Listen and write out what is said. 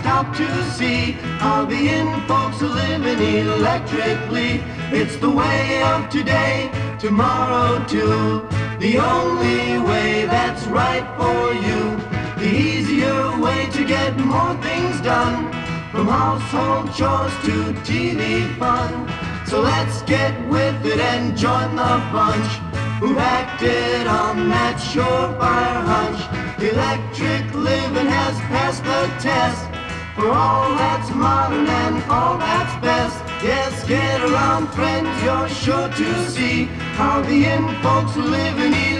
stop to see how the in folks are living electrically. It's the way of today, tomorrow too. The only way that's right for you. The easier way to get more things done, from household chores to TV fun. So let's get with it and join the bunch who acted on that surefire hunch. Electric living has passed the test for all that's modern and all that's best. Yes, get around, friends, you're sure to see how the in folks live in